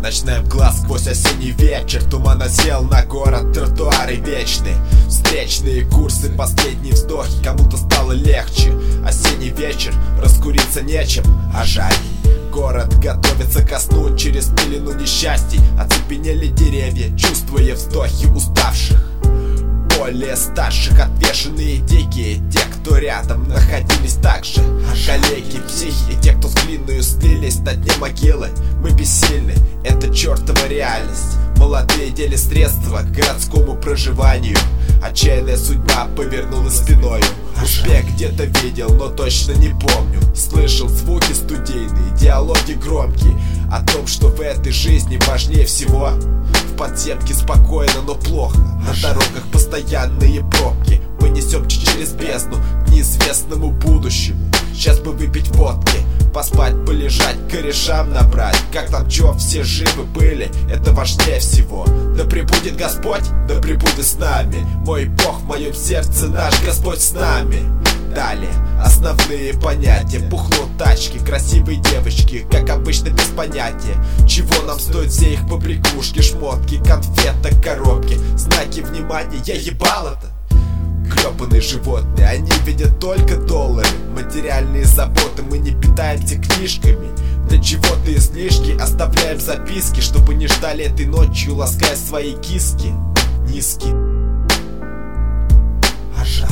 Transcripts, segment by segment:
Ночная мгла сквозь осенний вечер, туман осел на город, тротуары вечные, встречные курсы, последние вздохи, кому-то стало легче. Осенний вечер, раскуриться нечем, а жаль. Город готовится ко сну, через пелену несчастий оцепенели деревья, чувствуя вздохи уставших, более старших, отвешенные дикие. Те, кто рядом находились также, коллеги, психи, те, кто с длинную слились на дне могилы. Мы бессильны, это чертова реальность. Молодые дели средства к городскому проживанию. Отчаянная судьба повернула спиною. Успех где-то видел, но точно не помню. Слышал звуки студийные, диалоги громкие о том, что в этой жизни важнее всего. В подземке спокойно, но плохо. На дорогах постоянные пробки. Мы несем через бездну к неизвестному будущему. Сейчас бы выпить водки, поспать, полежать, корешам набрать. Как там чё, все живы были, это важнее всего. Да пребудет Господь, да пребудет с нами. Мой Бог в моем сердце, наш Господь с нами. Далее основные понятия. Пухнут тачки, красивые девочки, как обычно без понятия. Чего нам стоят все их побрякушки, шмотки, конфеты, коробки, знаки внимания, я ебал это. Гребаные животные, они видят только доллары. Материальные заботы, мы не питаемся книжками. Для чего-то излишки оставляем записки, чтобы не ждали этой ночью, лаская свои киски. Низкий, а жаль.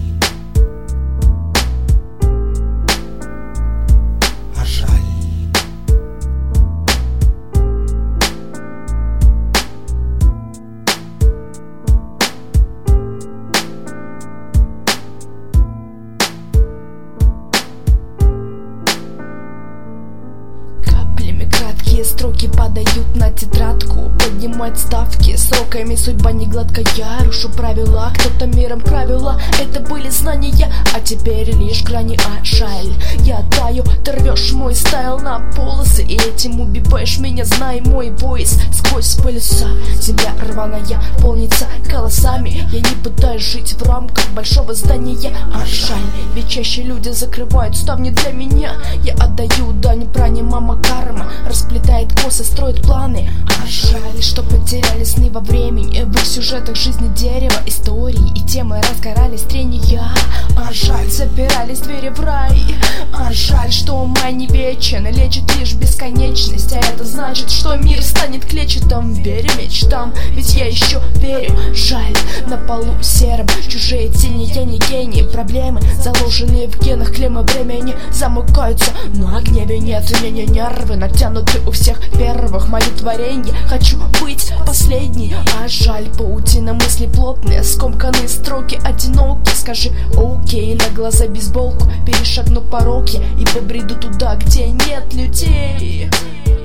Краткие строки падают на тетрадку. Поднимать ставки, сроками судьба не гладкая. Рушу правила, кто-то миром правила. Это были знания, а теперь лишь грани, а жаль. Я таю, ты рвешь мой стайл на полосы, и этим убиваешь меня, знай мой войс. Сквозь полюса земля рваная полнится голосами. Я не пытаюсь жить в рамках большого здания, а жаль. Ведь чаще люди закрывают ставни для меня. Я отдаю дань пране, мама карма расплетает косы, строит планы. А жаль, что потеряли сны во времени. В их сюжетах жизни дерева, истории и темы разгорались трения. А жаль, запирались двери в рай. А жаль, что май не вечен, лечит лишь бесконечность. А это значит, что мир станет клетчатым. Верю мечтам, ведь я еще верю. Жаль, на полу серым чужие тени, я не гений. Проблемы, заложенные в генах, клеммы времени замыкаются, но о гневе нет. Не нервы натянуты у всех первых. Мое творенье, хочу быть последней. А жаль, паутина мыслей плотные, скомканные строки одиноки. Скажи окей, на глаза бейсболку, перешагну порог я и побреду туда, где нет людей.